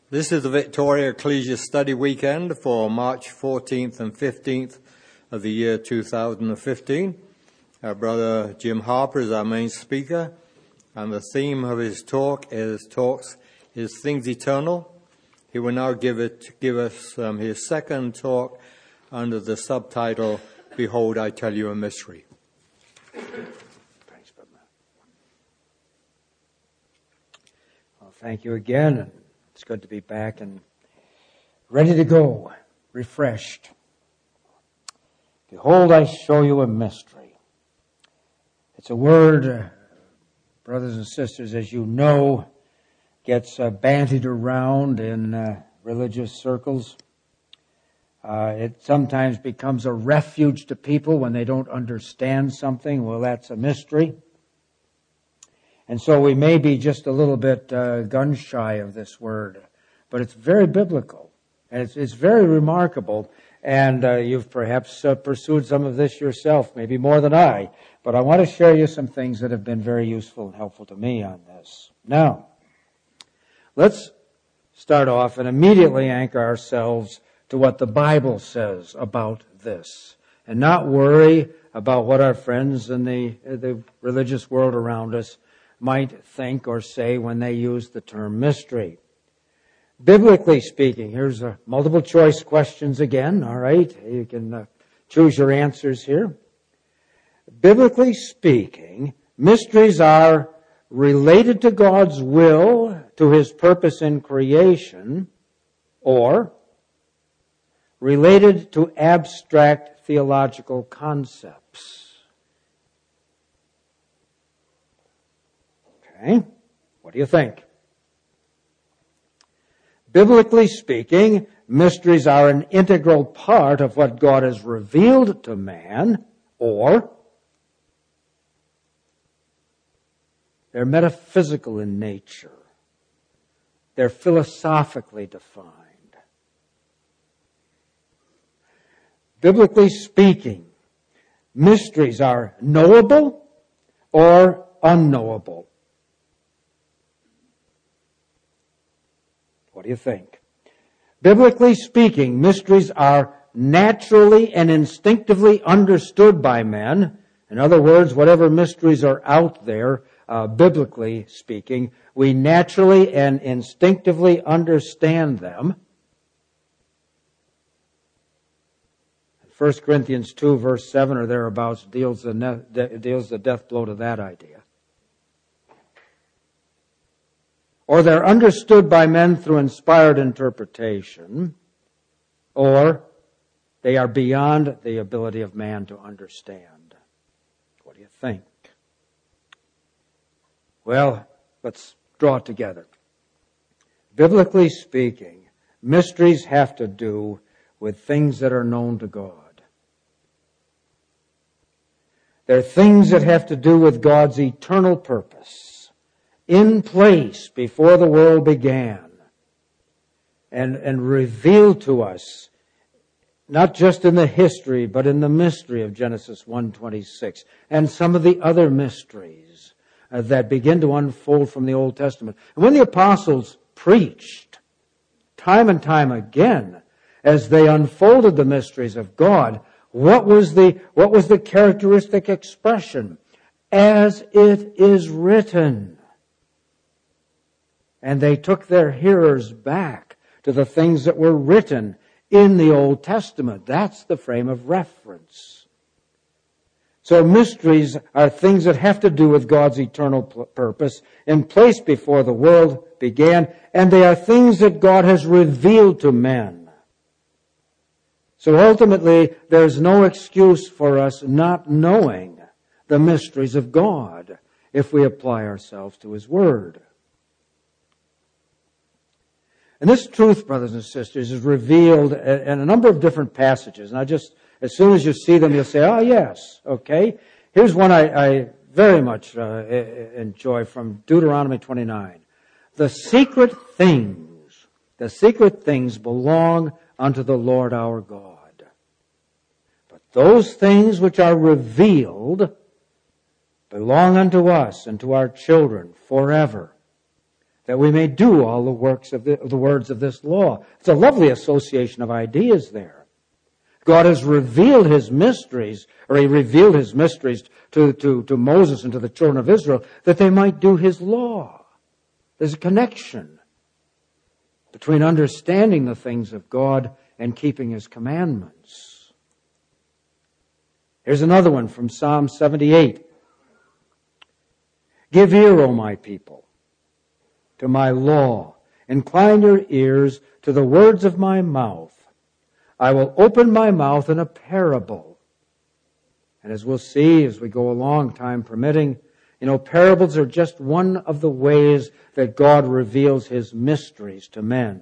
This is the Victoria Ecclesia Study Weekend for March 14th and 15th of the year 2015. Our brother Jim Harper is our main speaker, and the theme of his talks is Things Eternal. He will now give us his second talk under the subtitle, Behold, I Tell You a Mystery. Thanks, brother. Well, thank you again. It's good to be back and ready to go, refreshed. Behold, I show you a mystery. It's a word, brothers and sisters, as you know, gets bandied around in religious circles. It sometimes becomes a refuge to people when they don't understand something. Well, that's a mystery. And so we may be just a little bit gun-shy of this word, but it's very biblical, and it's very remarkable, and you've perhaps pursued some of this yourself, maybe more than I, but I want to share you some things that have been very useful and helpful to me on this. Now, let's start off and immediately anchor ourselves to what the Bible says about this, and not worry about what our friends in the religious world around us might think or say when they use the term mystery. Biblically speaking, here's multiple choice questions again, all right? You can choose your answers here. Biblically speaking, mysteries are related to God's will, to His purpose in creation, or related to abstract theological concepts. Okay, what do you think? Biblically speaking, mysteries are an integral part of what God has revealed to man, or they're metaphysical in nature. They're philosophically defined. Biblically speaking, mysteries are knowable or unknowable. What do you think? Biblically speaking, mysteries are naturally and instinctively understood by men. In other words, whatever mysteries are out there, biblically speaking, we naturally and instinctively understand them. 1 Corinthians 2, verse 7 or thereabouts deals the death blow to that idea. Or they're understood by men through inspired interpretation, or they are beyond the ability of man to understand. What do you think? Well, let's draw it together. Biblically speaking, mysteries have to do with things that are known to God. They're things that have to do with God's eternal purpose, in place before the world began, and revealed to us, not just in the history, but in the mystery of Genesis 1:26, and some of the other mysteries that begin to unfold from the Old Testament. And when the apostles preached, time and time again, as they unfolded the mysteries of God, what was the characteristic expression? As it is written. And they took their hearers back to the things that were written in the Old Testament. That's the frame of reference. So mysteries are things that have to do with God's eternal purpose in place before the world began, and they are things that God has revealed to men. So ultimately, there's no excuse for us not knowing the mysteries of God if we apply ourselves to His Word. And this truth, brothers and sisters, is revealed in a number of different passages. And as soon as you see them, you'll say, oh yes, okay. Here's one I very much enjoy from Deuteronomy 29. The secret things belong unto the Lord our God. But those things which are revealed belong unto us and to our children forever, that we may do all the works of the words of this law. It's a lovely association of ideas there. God has revealed His mysteries, or He revealed His mysteries to Moses and to the children of Israel, that they might do His law. There's a connection between understanding the things of God and keeping His commandments. Here's another one from Psalm 78. Give ear, O my people, to my law. Incline your ears to the words of my mouth. I will open my mouth in a parable. And as we'll see as we go along, time permitting, parables are just one of the ways that God reveals His mysteries to men.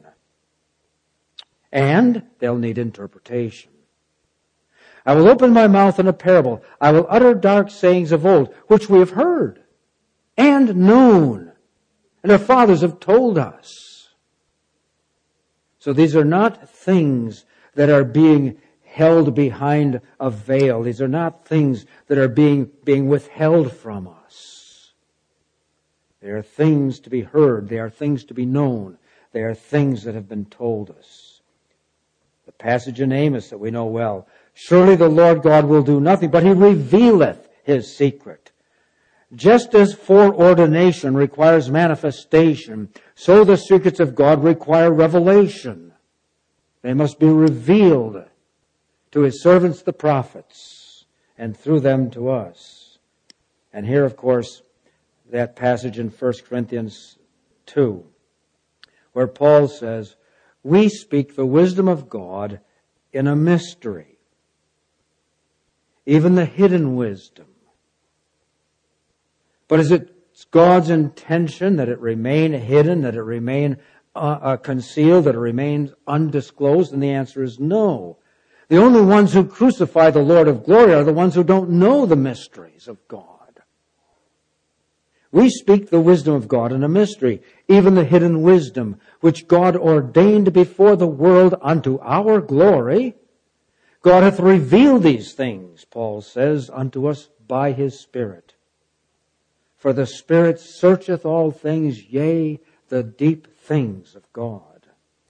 And they'll need interpretation. I will open my mouth in a parable. I will utter dark sayings of old, which we have heard and known, and our fathers have told us. So these are not things that are being held behind a veil. These are not things that are being withheld from us. They are things to be heard. They are things to be known. They are things that have been told us. The passage in Amos that we know well. Surely the Lord God will do nothing, but He revealeth His secret. Just as foreordination requires manifestation, so the secrets of God require revelation. They must be revealed to His servants, the prophets, and through them to us. And here, of course, that passage in 1 Corinthians 2, where Paul says, we speak the wisdom of God in a mystery, even the hidden wisdom. But is it God's intention that it remain hidden, that it remain concealed, that it remains undisclosed? And the answer is no. The only ones who crucify the Lord of glory are the ones who don't know the mysteries of God. We speak the wisdom of God in a mystery, even the hidden wisdom, which God ordained before the world unto our glory. God hath revealed these things, Paul says, unto us by His Spirit. For the Spirit searcheth all things, yea, the deep things of God.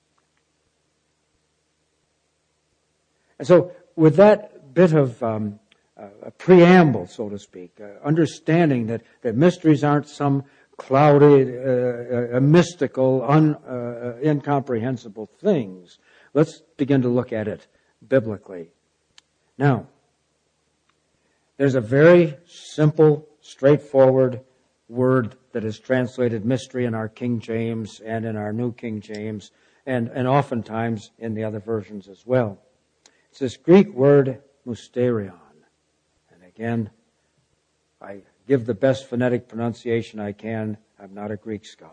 And so, with that bit of a preamble, so to speak, understanding that mysteries aren't some cloudy, mystical, incomprehensible things, let's begin to look at it biblically. Now, there's a very simple, straightforward word that is translated mystery in our King James and in our New King James, and oftentimes in the other versions as well. It's this Greek word mysterion. And again, I give the best phonetic pronunciation I can. I'm not a Greek scholar.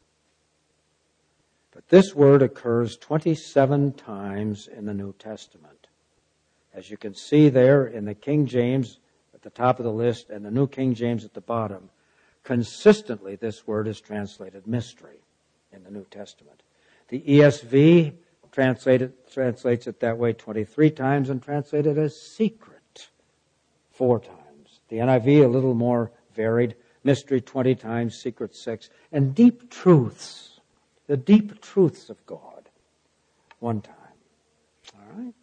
But this word occurs 27 times in the New Testament. As you can see there in the King James at the top of the list and the New King James at the bottom, consistently this word is translated mystery in the New Testament. The ESV translates it that way 23 times and translated as secret 4 times. The NIV a little more varied, mystery 20 times, secret 6, and deep truths, the deep truths of God 1 time. All right?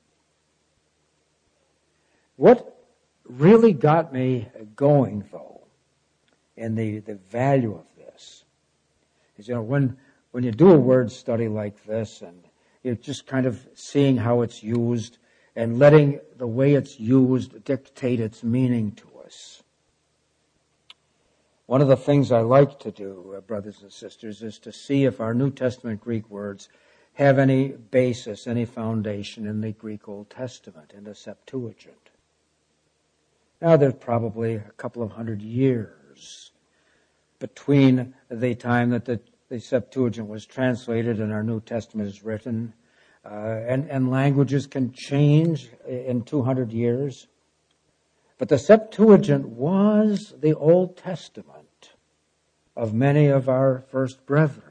What really got me going, though, in the value of this is, when you do a word study like this and you're just kind of seeing how it's used and letting the way it's used dictate its meaning to us. One of the things I like to do, brothers and sisters, is to see if our New Testament Greek words have any basis, any foundation in the Greek Old Testament, in the Septuagint. Now, there's probably a couple of hundred years between the time that the Septuagint was translated and our New Testament is written, and languages can change in 200 years. But the Septuagint was the Old Testament of many of our first brethren.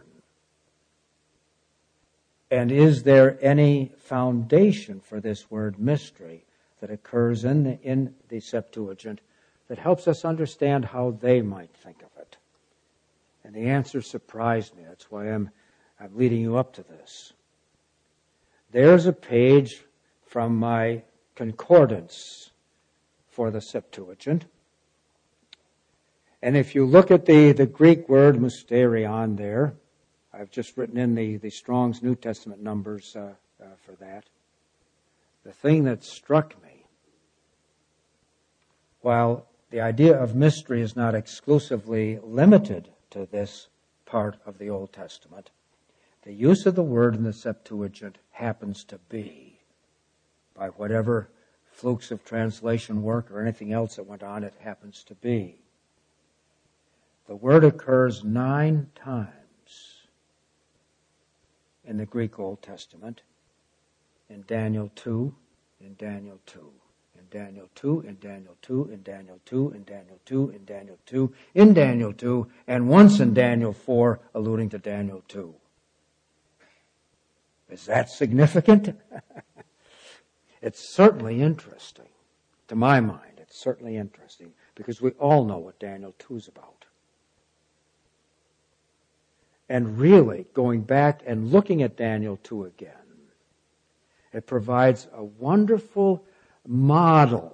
And is there any foundation for this word mystery that occurs in the Septuagint that helps us understand how they might think of it? And the answer surprised me. That's why I'm leading you up to this. There's a page from my concordance for the Septuagint. And if you look at the Greek word mysterion there, I've just written in the Strong's New Testament numbers for that. The thing that struck me, while the idea of mystery is not exclusively limited to this part of the Old Testament, the use of the word in the Septuagint happens to be, by whatever flukes of translation work or anything else that went on, it happens to be. The word occurs 9 times in the Greek Old Testament, in Daniel 2, in Daniel 2, in Daniel 2, in Daniel 2, in Daniel 2, in Daniel 2, in Daniel 2, in Daniel 2, and once in Daniel 4, alluding to Daniel 2. Is that significant? It's certainly interesting. To my mind, it's certainly interesting, because we all know what Daniel 2 is about. And really, going back and looking at Daniel 2 again, it provides a wonderful model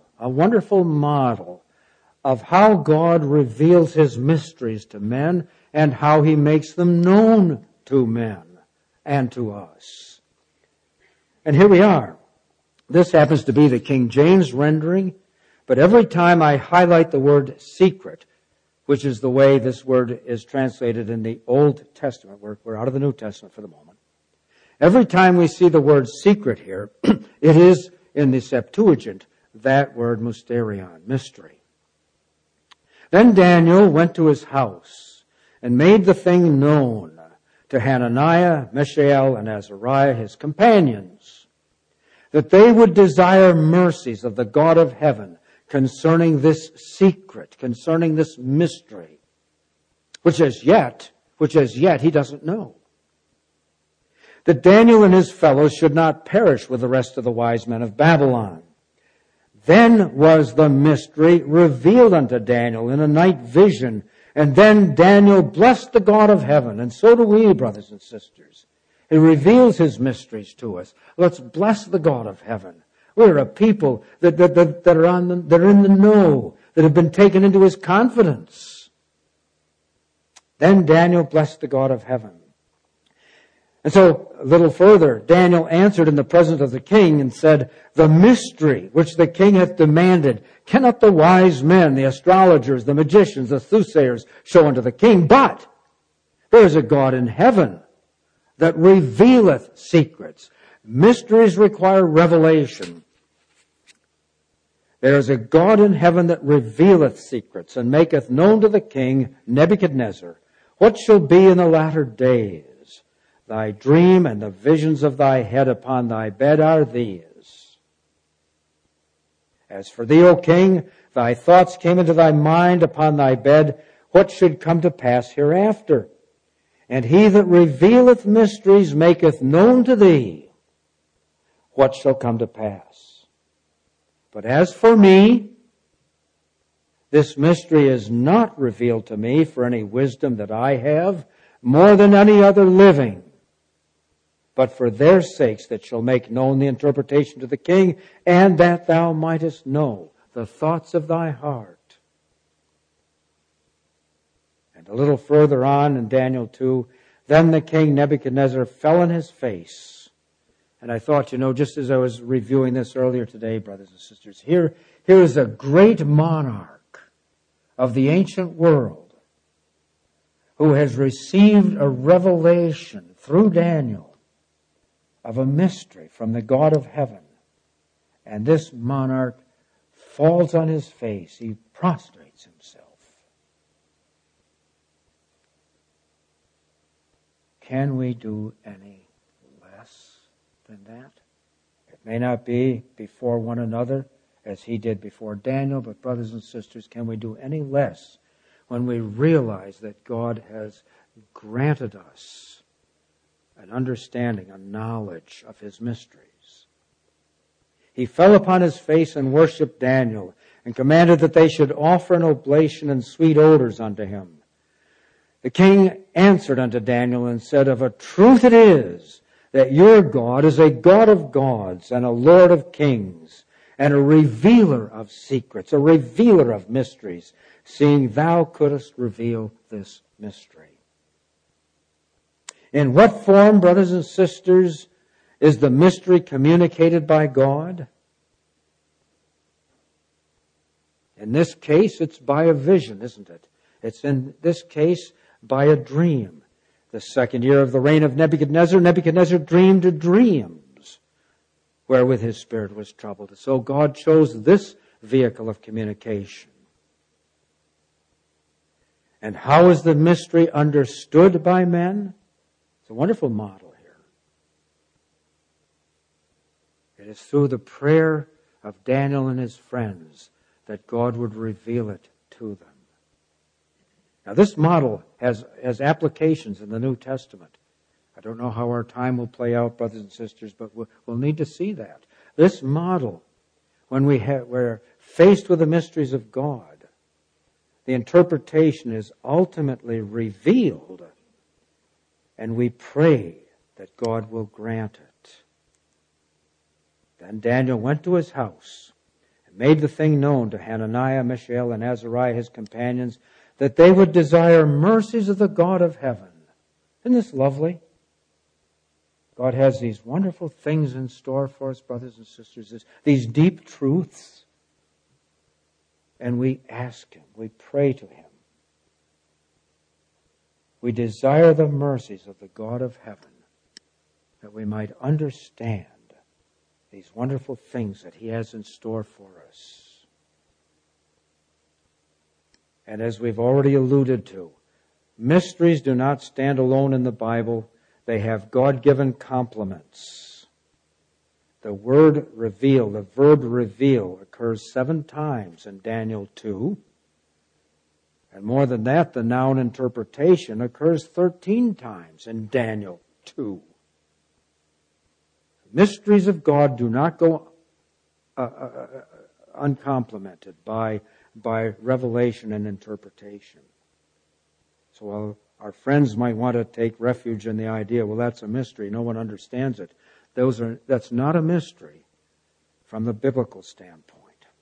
of how God reveals His mysteries to men and how He makes them known to men and to us. And here we are. This happens to be the King James rendering, but every time I highlight the word secret, which is the way this word is translated in the Old Testament. We're out of the New Testament for the moment. Every time we see the word secret here, it is in the Septuagint that word mysterion, mystery. Then Daniel went to his house and made the thing known to Hananiah, Mishael, and Azariah, his companions, that they would desire mercies of the God of heaven concerning this secret, concerning this mystery, which as yet he doesn't know. That Daniel and his fellows should not perish with the rest of the wise men of Babylon. Then was the mystery revealed unto Daniel in a night vision, and then Daniel blessed the God of heaven, and so do we, brothers and sisters. He reveals His mysteries to us. Let's bless the God of heaven. We're a people that are in the know, that have been taken into His confidence. Then Daniel blessed the God of heaven. And so, a little further, Daniel answered in the presence of the king and said, the mystery which the king hath demanded cannot the wise men, the astrologers, the magicians, the soothsayers show unto the king, but there is a God in heaven that revealeth secrets. Mysteries require revelation. There is a God in heaven that revealeth secrets, and maketh known to the king Nebuchadnezzar what shall be in the latter days. Thy dream and the visions of thy head upon thy bed are these. As for thee, O king, thy thoughts came into thy mind upon thy bed, what should come to pass hereafter. And he that revealeth mysteries maketh known to thee what shall come to pass. But as for me, this mystery is not revealed to me for any wisdom that I have, more than any other living, but for their sakes that shall make known the interpretation to the king, and that thou mightest know the thoughts of thy heart. And a little further on in Daniel 2, then the king Nebuchadnezzar fell on his face. And I thought, just as I was reviewing this earlier today, brothers and sisters, here is a great monarch of the ancient world who has received a revelation through Daniel of a mystery from the God of heaven. And this monarch falls on his face. He prostrates himself. Can we do any less than that? It may not be before one another as he did before Daniel, but brothers and sisters, can we do any less when we realize that God has granted us an understanding, a knowledge of His mysteries? He fell upon his face and worshipped Daniel, and commanded that they should offer an oblation and sweet odors unto him. The king answered unto Daniel and said, Of a truth it is that your God is a God of gods and a Lord of kings and a revealer of secrets, a revealer of mysteries, seeing thou couldst reveal this mystery. In what form, brothers and sisters, is the mystery communicated by God? In this case, it's by a vision, isn't it? It's in this case by a dream. The second year of the reign of Nebuchadnezzar, Nebuchadnezzar dreamed dreams wherewith his spirit was troubled. So God chose this vehicle of communication. And how is the mystery understood by men? It's a wonderful model here. It is through the prayer of Daniel and his friends that God would reveal it to them. Now this model has applications in the New Testament. I don't know how our time will play out, brothers and sisters, but we'll need to see that. This model, when we're faced with the mysteries of God, the interpretation is ultimately revealed, and we pray that God will grant it. Then Daniel went to his house and made the thing known to Hananiah, Mishael, and Azariah, his companions, that they would desire mercies of the God of heaven. Isn't this lovely? God has these wonderful things in store for us, brothers and sisters, these deep truths. And we ask Him, we pray to Him. We desire the mercies of the God of heaven, that we might understand these wonderful things that He has in store for us. And as we've already alluded to, mysteries do not stand alone in the Bible. They have God-given complements. The word reveal, the verb reveal, occurs 7 times in Daniel 2. And more than that, the noun interpretation occurs 13 times in Daniel 2. Mysteries of God do not go uncomplimented by revelation and interpretation. So while our friends might want to take refuge in the idea, well, that's a mystery, no one understands it. That's not a mystery from the biblical standpoint.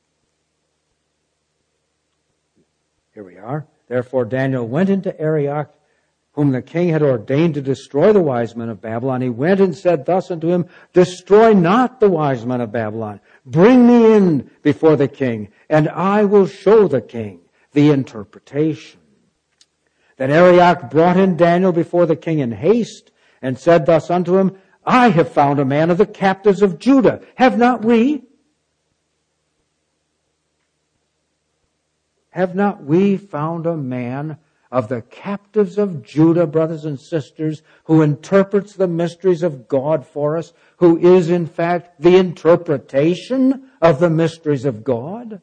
Here we are. Therefore Daniel went into Arioch, whom the king had ordained to destroy the wise men of Babylon. He went and said thus unto him, Destroy not the wise men of Babylon. Bring me in before the king, and I will show the king the interpretation. Then Arioch brought in Daniel before the king in haste, and said thus unto him, I have found a man of the captives of Judah. Have not we? Have not we found a man of the captives of Judah, brothers and sisters, who interprets the mysteries of God for us, who is in fact the interpretation of the mysteries of God?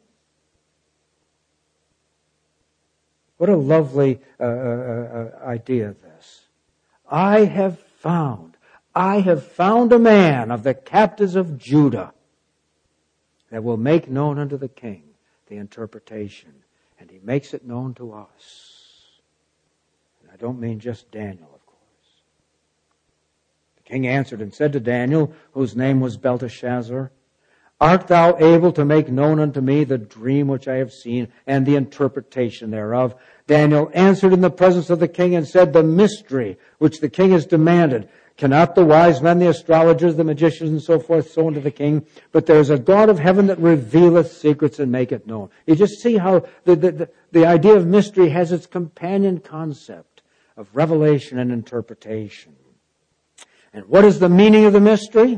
What a lovely idea this. I have found a man of the captives of Judah that will make known unto the king the interpretation. And he makes it known to us. And I don't mean just Daniel, of course. The king answered and said to Daniel, whose name was Belteshazzar, Art thou able to make known unto me the dream which I have seen and the interpretation thereof? Daniel answered in the presence of the king and said, The mystery which the king has demanded, cannot the wise men, the astrologers, the magicians, and so forth, so unto the king? But there is a God of heaven that revealeth secrets and make it known. You just see how the idea of mystery has its companion concept of revelation and interpretation. And what is the meaning of the mystery?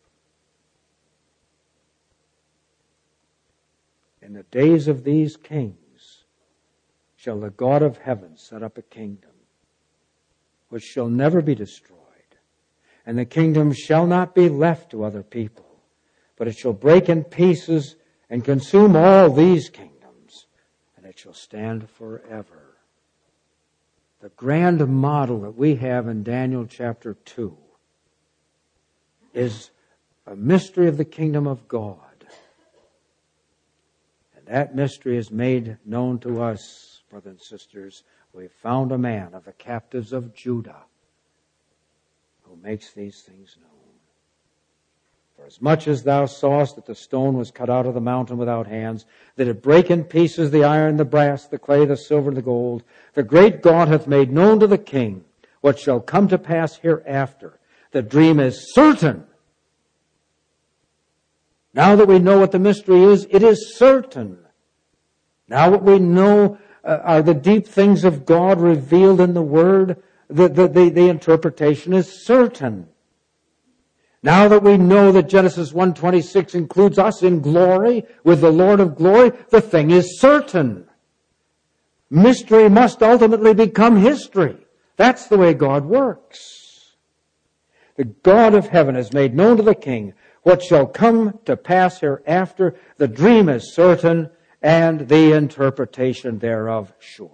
In the days of these kings shall the God of heaven set up a kingdom which shall never be destroyed. And the kingdom shall not be left to other people, but it shall break in pieces and consume all these kingdoms, and it shall stand forever. The grand model that we have in Daniel chapter 2 is a mystery of the kingdom of God. And that mystery is made known to us, brothers and sisters, we've found a man of the captives of Judah who makes these things known. For as much as thou sawest that the stone was cut out of the mountain without hands, that it brake in pieces the iron, the brass, the clay, the silver, and the gold, the great God hath made known to the king what shall come to pass hereafter. The dream is certain. Now that we know what the mystery is, it is certain. Now what we know are the deep things of God revealed in the Word. The interpretation is certain. Now that we know that Genesis 1:26 includes us in glory with the Lord of glory, the thing is certain. Mystery must ultimately become history. That's the way God works. The God of heaven has made known to the king what shall come to pass hereafter. The dream is certain, and the interpretation thereof sure.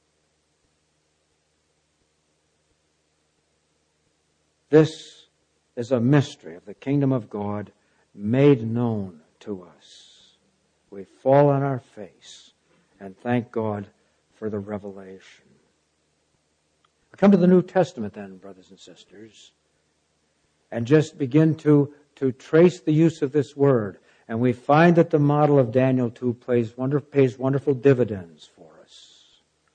This is a mystery of the kingdom of God made known to us. We fall on our face and thank God for the revelation. We come to the New Testament then, brothers and sisters, and just begin to trace the use of this word. And we find that the model of Daniel 2 pays wonderful dividends for us.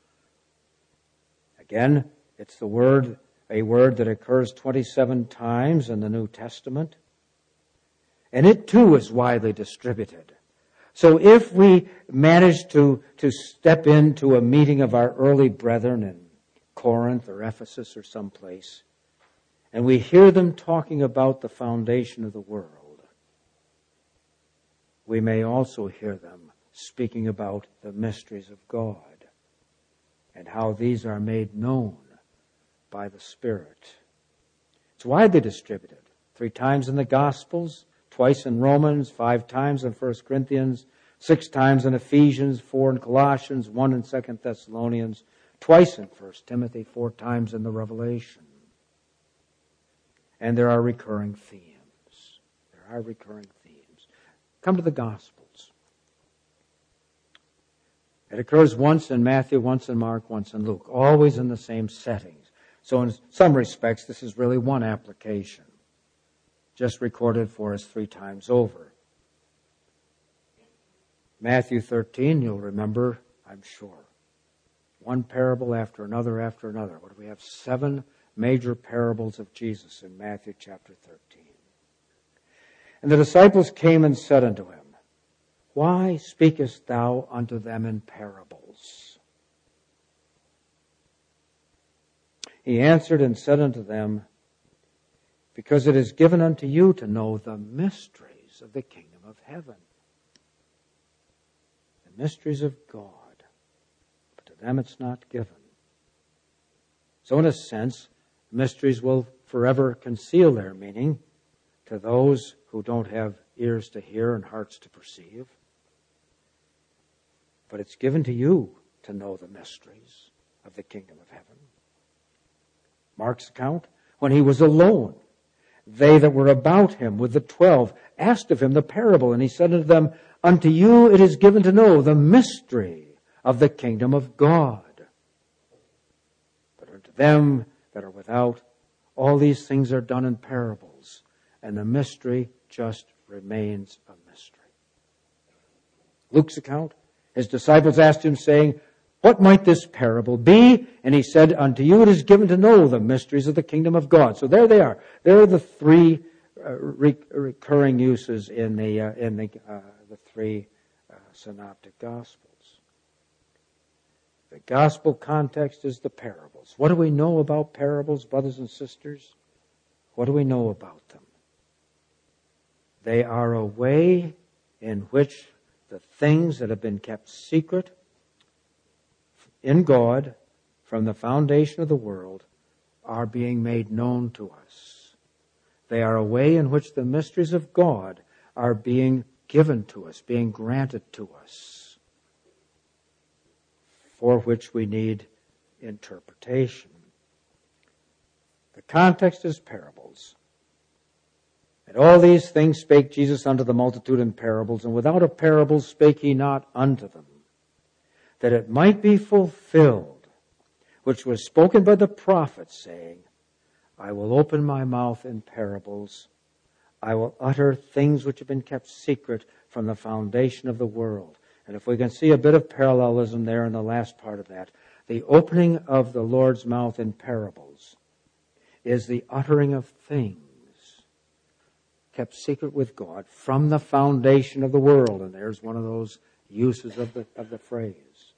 Again, it's a word that occurs 27 times in the New Testament. And it too is widely distributed. So if we manage to step into a meeting of our early brethren in Corinth or Ephesus or someplace, and we hear them talking about the foundation of the world, we may also hear them speaking about the mysteries of God and how these are made known by the Spirit. It's widely distributed. 3 times in the Gospels, twice in Romans, 5 times in 1 Corinthians, 6 times in Ephesians, 4 in Colossians, 1 in 2 Thessalonians, twice in 1 Timothy, 4 times in the Revelation. And there are recurring themes. Come to the Gospels. It occurs once in Matthew, once in Mark, once in Luke, always in the same settings. So in some respects, this is really one application, just recorded for us 3 times over. Matthew 13, you'll remember, I'm sure. One parable after another after another. What do we have? 7 major parables of Jesus in Matthew chapter 13. And the disciples came and said unto him, Why speakest thou unto them in parables? He answered and said unto them, Because it is given unto you to know the mysteries of the kingdom of heaven. The mysteries of God. But to them it's not given. So in a sense, mysteries will forever conceal their meaning to those who don't have ears to hear and hearts to perceive. But it's given to you to know the mysteries of the kingdom of heaven. Mark's account, when he was alone, they that were about him with the 12 asked of him the parable, and he said unto them, Unto you it is given to know the mystery of the kingdom of God. But unto them that are without, all these things are done in parables, and the mystery just remains a mystery. Luke's account, his disciples asked him, saying, What might this parable be? And he said, Unto you it is given to know the mysteries of the kingdom of God. So there they are. There are the 3 recurring uses in the 3 synoptic gospels. The gospel context is the parables. What do we know about parables, brothers and sisters? What do we know about them? They are a way in which the things that have been kept secret in God from the foundation of the world are being made known to us. They are a way in which the mysteries of God are being given to us, being granted to us, for which we need interpretation. The context is parables. And all these things spake Jesus unto the multitude in parables, and without a parable spake he not unto them, that it might be fulfilled, which was spoken by the prophet, saying, I will open my mouth in parables. I will utter things which have been kept secret from the foundation of the world. And if we can see a bit of parallelism there in the last part of that, the opening of the Lord's mouth in parables is the uttering of things kept secret with God from the foundation of the world. And there's one of those uses of the phrase.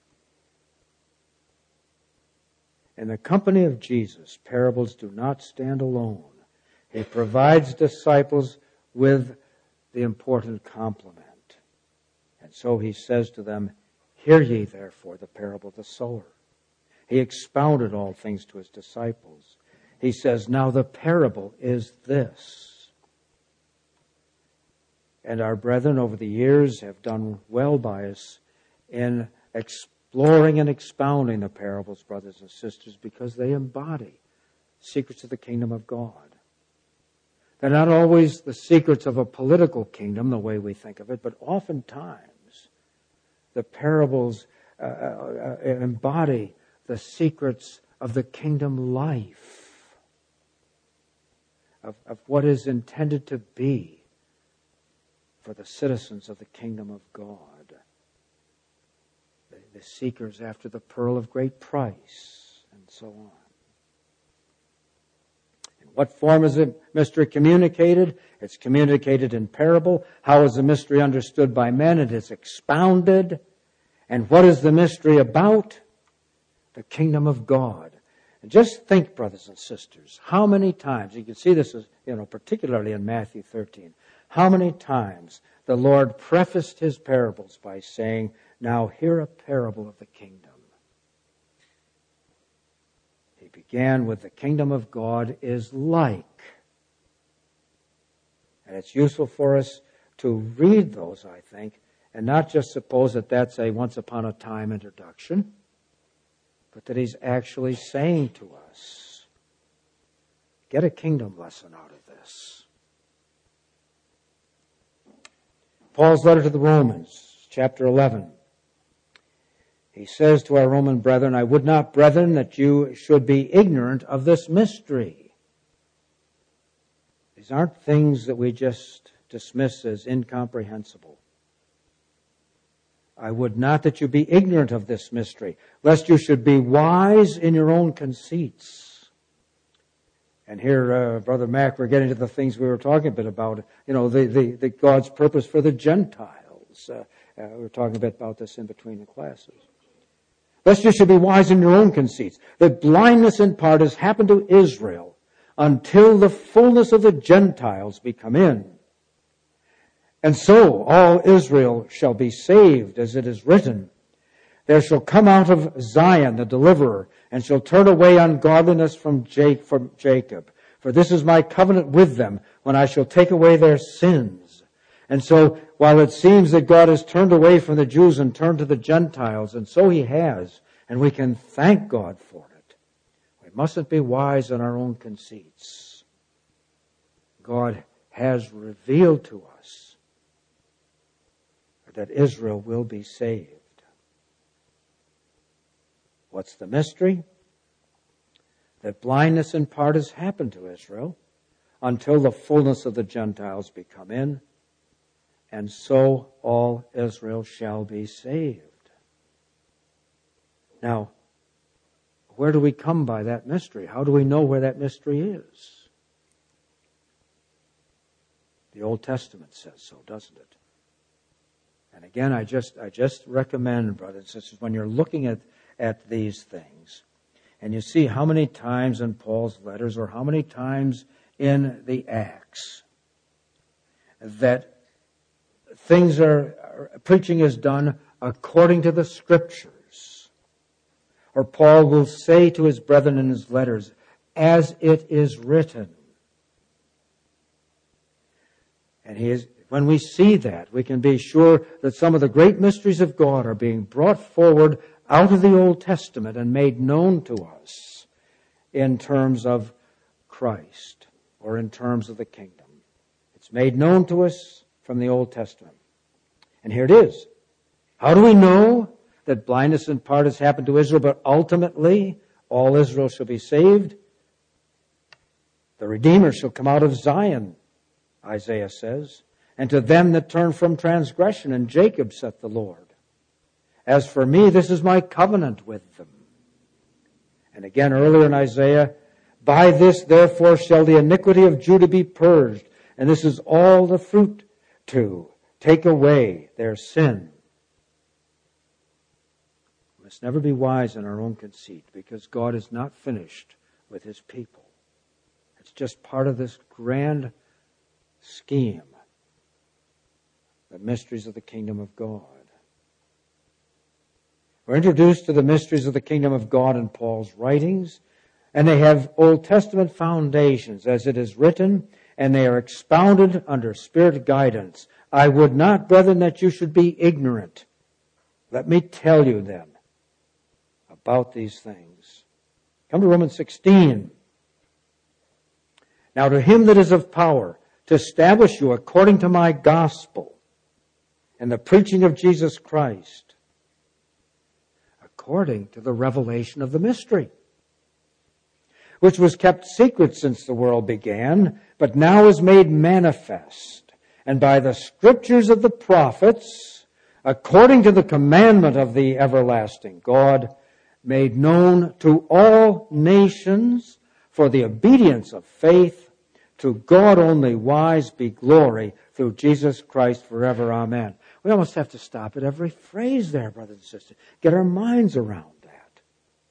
In the company of Jesus, parables do not stand alone. He provides disciples with the important complement. And so he says to them, hear ye therefore the parable of the sower. He expounded all things to his disciples. He says, now the parable is this. And our brethren over the years have done well by us in exploring and expounding the parables, brothers and sisters, because they embody secrets of the kingdom of God. They're not always the secrets of a political kingdom, the way we think of it, but oftentimes the parables embody the secrets of the kingdom life, of what is intended to be for the citizens of the kingdom of God. The seekers after the pearl of great price, and so on. In what form is the mystery communicated? It's communicated in parable. How is the mystery understood by men? It is expounded. And what is the mystery about? The kingdom of God. And just think, brothers and sisters, how many times, you can see this, particularly in Matthew 13, how many times the Lord prefaced his parables by saying, now hear a parable of the kingdom. He began with the kingdom of God is like. And it's useful for us to read those, I think, and not just suppose that that's a once upon a time introduction, but that he's actually saying to us, get a kingdom lesson out of this. Paul's letter to the Romans, chapter 11. He says to our Roman brethren, I would not, brethren, that you should be ignorant of this mystery. These aren't things that we just dismiss as incomprehensible. I would not that you be ignorant of this mystery, lest you should be wise in your own conceits. And here, Brother Mac, we're getting to the things we were talking a bit about, the God's purpose for the Gentiles. We were talking a bit about this in between the classes. Lest you should be wise in your own conceits. That blindness in part has happened to Israel until the fullness of the Gentiles be come in. And so all Israel shall be saved, as it is written, there shall come out of Zion the deliverer, and shall turn away ungodliness from Jacob. For this is my covenant with them, when I shall take away their sins. And so, while it seems that God has turned away from the Jews and turned to the Gentiles, and so he has, and we can thank God for it, we mustn't be wise in our own conceits. God has revealed to us that Israel will be saved. What's the mystery? That blindness in part has happened to Israel until the fullness of the Gentiles be come in, and so all Israel shall be saved. Now, where do we come by that mystery? How do we know where that mystery is? The Old Testament says so, doesn't it? And again, I just recommend, brothers and sisters, when you're looking at these things, and you see how many times in Paul's letters or how many times in the Acts that preaching is done according to the Scriptures. Or Paul will say to his brethren in his letters, as it is written. And when we see that, we can be sure that some of the great mysteries of God are being brought forward out of the Old Testament and made known to us in terms of Christ or in terms of the kingdom. It's made known to us from the Old Testament. And here it is. How do we know that blindness in part has happened to Israel, but ultimately All Israel shall be saved. The Redeemer shall come out of Zion, Isaiah says. And to them that turn from transgression, in Jacob saith the Lord. As for me, this is my covenant with them. And again earlier in Isaiah, by this therefore shall the iniquity of Judah be purged, and this is all the fruit to take away their sin. We must never be wise in our own conceit, because God is not finished with His people. It's just part of this grand scheme, the mysteries of the kingdom of God. We're introduced to the mysteries of the kingdom of God in Paul's writings, and they have Old Testament foundations, as it is written, and they are expounded under Spirit guidance. I would not, brethren, that you should be ignorant. Let me tell you then about these things. Come to Romans 16. Now to Him that is of power to establish you according to my gospel and the preaching of Jesus Christ, according to the revelation of the mystery, which was kept secret since the world began, but now is made manifest, and by the scriptures of the prophets, according to the commandment of the everlasting God, made known to all nations for the obedience of faith. To God only wise be glory through Jesus Christ forever. Amen. We almost have to stop at every phrase there, brothers and sisters. Get our minds around that.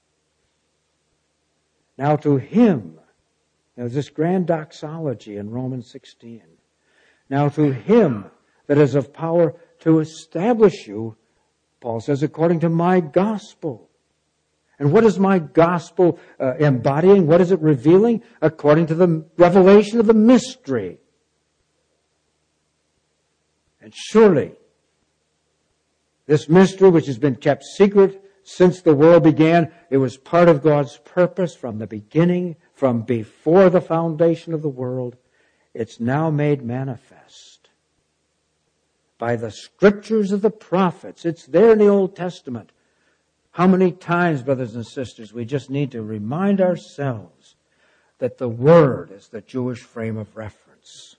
Now to Him, there's this grand doxology in Romans 16. Now to Him that is of power to establish you, Paul says, according to my gospel. And what is my gospel embodying? What is it revealing? According to the revelation of the mystery. And surely, this mystery which has been kept secret since the world began, it was part of God's purpose from the beginning, from before the foundation of the world. It's now made manifest by the scriptures of the prophets. It's there in the Old Testament. How many times, brothers and sisters, we just need to remind ourselves that the Word is the Jewish frame of reference.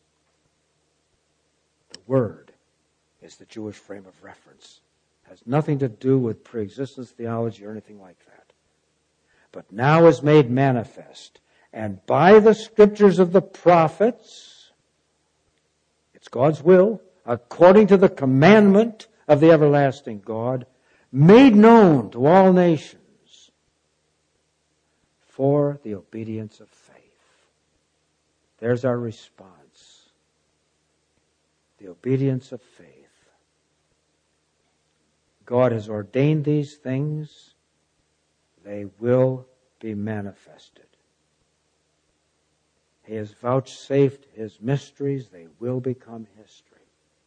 The Word is the Jewish frame of reference. It has nothing to do with pre-existence theology or anything like that. But now is made manifest. And by the scriptures of the prophets, it's God's will, according to the commandment of the everlasting God, made known to all nations for the obedience of faith. There's our response. The obedience of faith. God has ordained these things. They will be manifested. He has vouchsafed His mysteries. They will become history.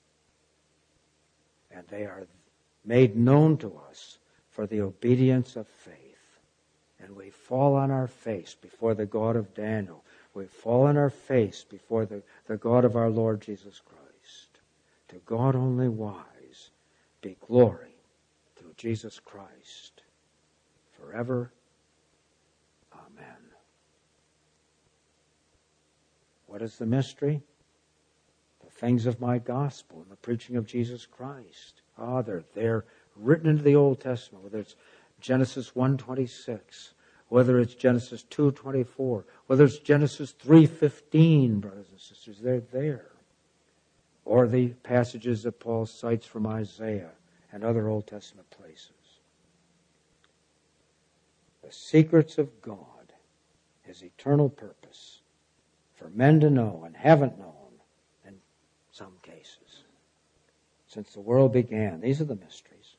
And they are made known to us for the obedience of faith. And we fall on our face before the God of Daniel. We fall on our face before the God of our Lord Jesus Christ. To God only wise be glory through Jesus Christ forever. Amen. What is the mystery? The things of my gospel and the preaching of Jesus Christ. They're there, written into the Old Testament, whether it's Genesis 1:26, whether it's Genesis 2:24, whether it's Genesis 3:15, brothers and sisters, they're there. Or the passages that Paul cites from Isaiah and other Old Testament places. The secrets of God, His eternal purpose, for men to know and haven't known in some cases. Since the world began. These are the mysteries.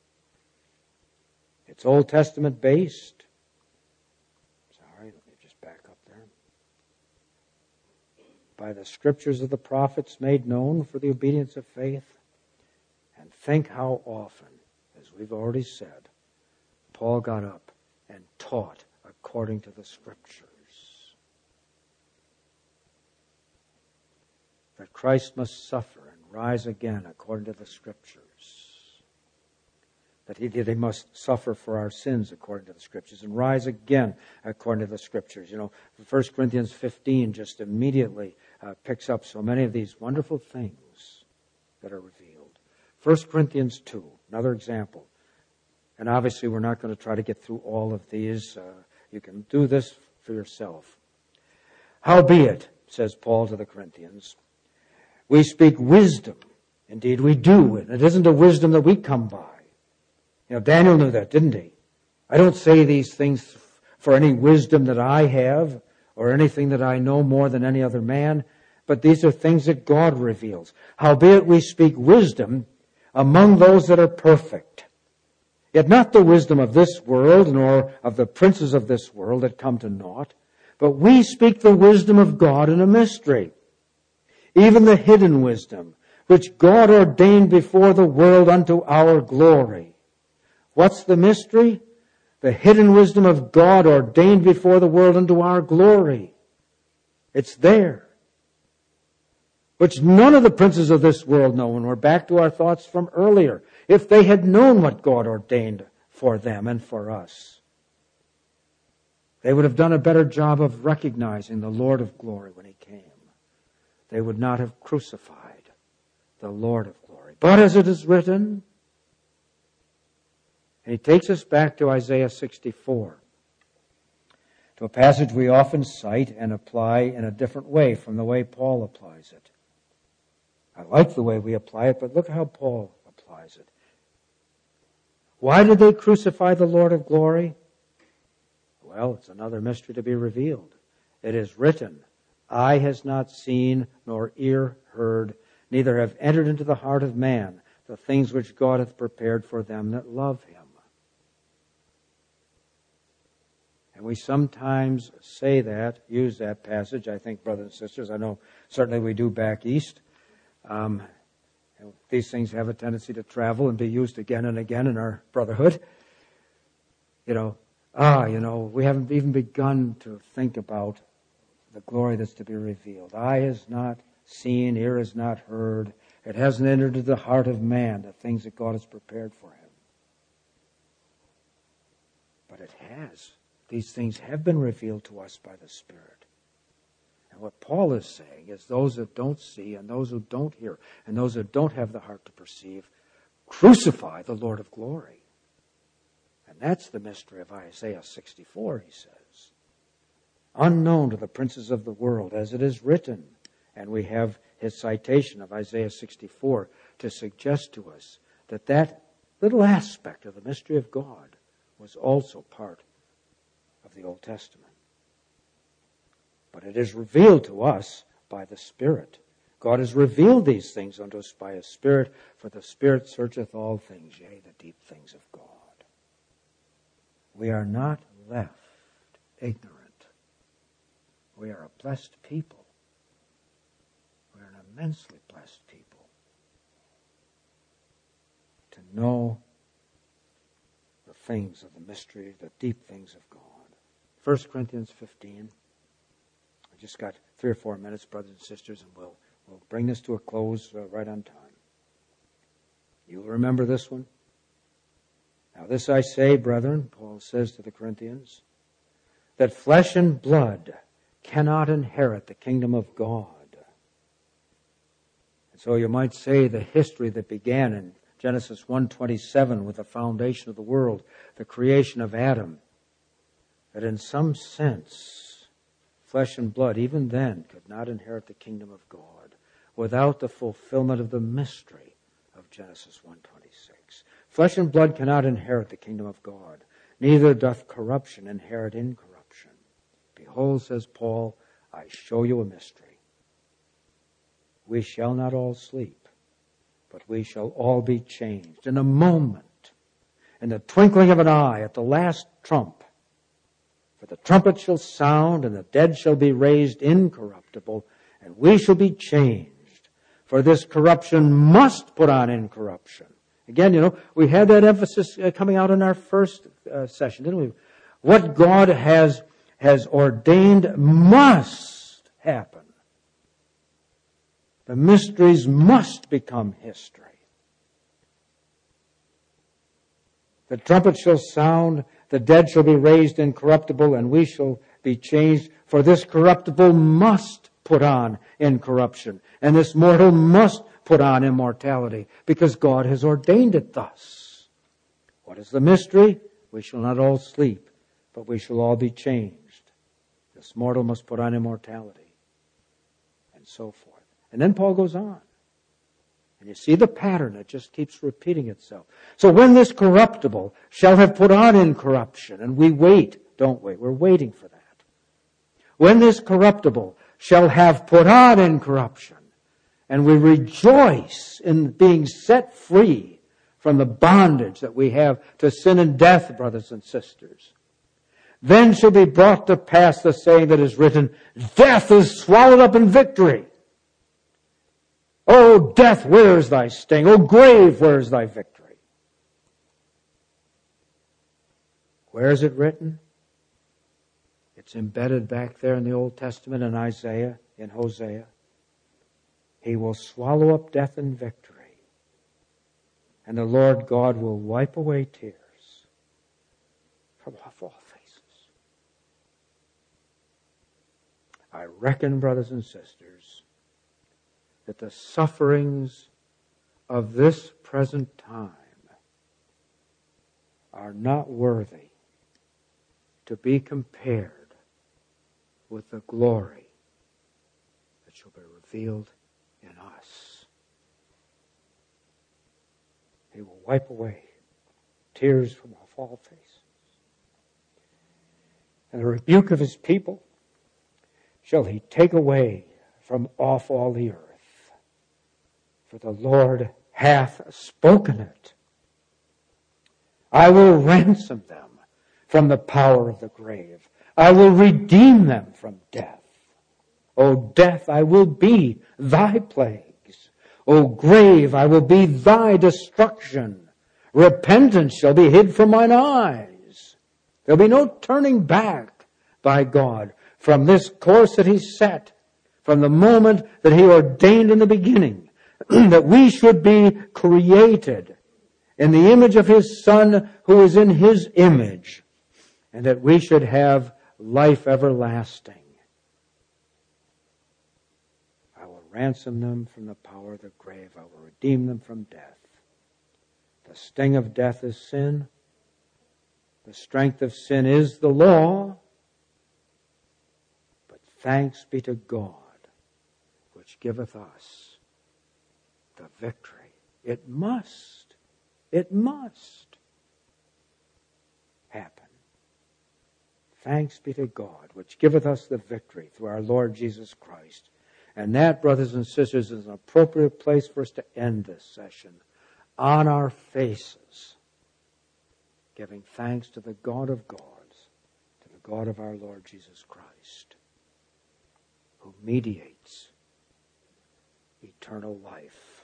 It's Old Testament based. Sorry, let me just back up there. By the scriptures of the prophets made known for the obedience of faith. And think how often, as we've already said, Paul got up and taught according to the scriptures. That Christ must suffer and rise again according to the scriptures. that he must suffer for our sins according to the Scriptures and rise again according to the Scriptures. 1 Corinthians 15 just immediately picks up so many of these wonderful things that are revealed. 1 Corinthians 2, another example. And obviously we're not going to try to get through all of these. You can do this for yourself. Howbeit, says Paul to the Corinthians, we speak wisdom. Indeed we do. And it isn't a wisdom that we come by. Daniel knew that, didn't he? I don't say these things for any wisdom that I have or anything that I know more than any other man, but these are things that God reveals. Howbeit we speak wisdom among those that are perfect. Yet not the wisdom of this world, nor of the princes of this world that come to naught, but we speak the wisdom of God in a mystery, even the hidden wisdom, which God ordained before the world unto our glory. What's the mystery? The hidden wisdom of God ordained before the world unto our glory. It's there. Which none of the princes of this world know. And we're back to our thoughts from earlier. If they had known what God ordained for them and for us, they would have done a better job of recognizing the Lord of glory when He came. They would not have crucified the Lord of glory. But as it is written, and he takes us back to Isaiah 64, to a passage we often cite and apply in a different way from the way Paul applies it. I like the way we apply it, but look how Paul applies it. Why did they crucify the Lord of glory? Well, it's another mystery to be revealed. It is written, eye has not seen, nor ear heard, neither have entered into the heart of man the things which God hath prepared for them that love Him. And we sometimes say that, use that passage, I think, brothers and sisters. I know certainly we do back east. These things have a tendency to travel and be used again and again in our brotherhood. We haven't even begun to think about the glory that's to be revealed. Eye has not seen, ear has not heard. It hasn't entered into the heart of man, the things that God has prepared for him. But it has. These things have been revealed to us by the Spirit. And what Paul is saying is those that don't see and those who don't hear and those that don't have the heart to perceive, crucify the Lord of glory. And that's the mystery of Isaiah 64, he says. Unknown to the princes of the world, as it is written. And we have his citation of Isaiah 64 to suggest to us that that little aspect of the mystery of God was also part of the Old Testament. But it is revealed to us by the Spirit. God has revealed these things unto us by His Spirit, for the Spirit searcheth all things, yea, the deep things of God. We are not left ignorant. We are a blessed people. We are an immensely blessed people to know the things of the mystery, the deep things of God. 1 Corinthians 15. I just got 3 or 4 minutes, brothers and sisters, and we'll bring this to a close right on time. You'll remember this one. Now this I say, brethren, Paul says to the Corinthians, that flesh and blood cannot inherit the kingdom of God. And so you might say the history that began in Genesis 1:27 with the foundation of the world, the creation of Adam, that in some sense, flesh and blood, even then, could not inherit the kingdom of God without the fulfillment of the mystery of Genesis 1:26. Flesh and blood cannot inherit the kingdom of God, neither doth corruption inherit incorruption. Behold, says Paul, I show you a mystery. We shall not all sleep, but we shall all be changed in a moment, in the twinkling of an eye, at the last trump. For the trumpet shall sound, and the dead shall be raised incorruptible, and we shall be changed. For this corruption must put on incorruption. Again, we had that emphasis coming out in our first session, didn't we? What God has ordained must happen. The mysteries must become history. The trumpet shall sound, the dead shall be raised incorruptible, and we shall be changed. For this corruptible must put on incorruption, and this mortal must put on immortality, because God has ordained it thus. What is the mystery? We shall not all sleep, but we shall all be changed. This mortal must put on immortality, and so forth. And then Paul goes on. And you see the pattern, it just keeps repeating itself. So when this corruptible shall have put on incorruption, and we wait, don't we? We're waiting for that. When this corruptible shall have put on incorruption, and we rejoice in being set free from the bondage that we have to sin and death, brothers and sisters, then shall be brought to pass the saying that is written, death is swallowed up in victory. O death, where is thy sting? O grave, where is thy victory? Where is it written? It's embedded back there in the Old Testament in Isaiah, in Hosea. He will swallow up death in victory. And the Lord God will wipe away tears from off all faces. I reckon, brothers and sisters, that the sufferings of this present time are not worthy to be compared with the glory that shall be revealed in us. He will wipe away tears from off all faces. And the rebuke of his people shall he take away from off all the earth. For the Lord hath spoken it. I will ransom them from the power of the grave. I will redeem them from death. O death, I will be thy plagues. O grave, I will be thy destruction. Repentance shall be hid from mine eyes. There'll be no turning back, by God, from this course that he set, from the moment that he ordained in the beginning, that we should be created in the image of his Son who is in his image, and that we should have life everlasting. I will ransom them from the power of the grave. I will redeem them from death. The sting of death is sin. The strength of sin is the law. But thanks be to God, which giveth us the victory. It must happen. Thanks be to God, which giveth us the victory through our Lord Jesus Christ. And that, brothers and sisters, is an appropriate place for us to end this session. On our faces, giving thanks to the God of gods, to the God of our Lord Jesus Christ, who mediates eternal life